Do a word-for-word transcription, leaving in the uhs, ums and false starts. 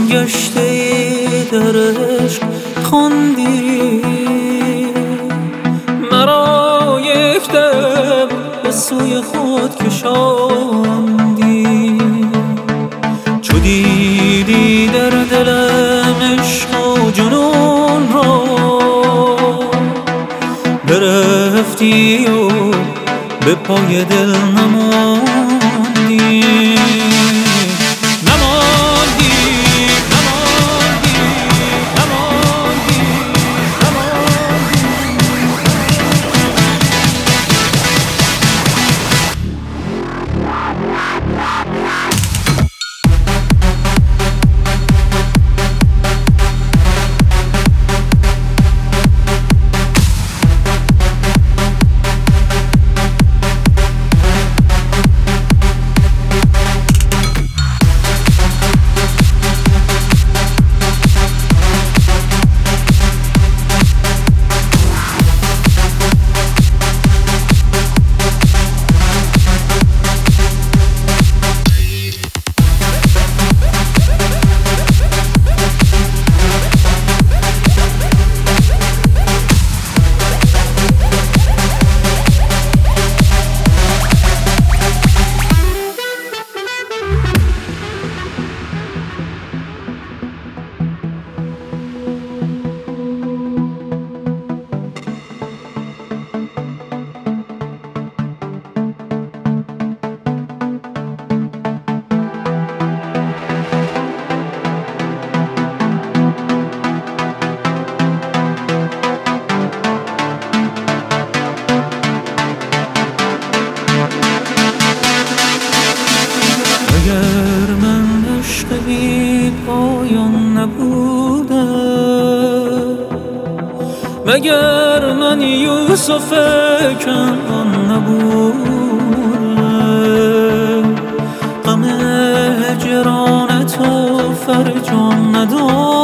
گشته ای در عشق خواندی، مرا یک دم به سوی خود کشاندی. چو دیدی در دلم عشق و جنون را، برفتی و به پای دل نماندی. اگر من عشق بی پایان نبوده، مگر من یوسف کنعان نبوده، غم هجران تو فرجام نداشت.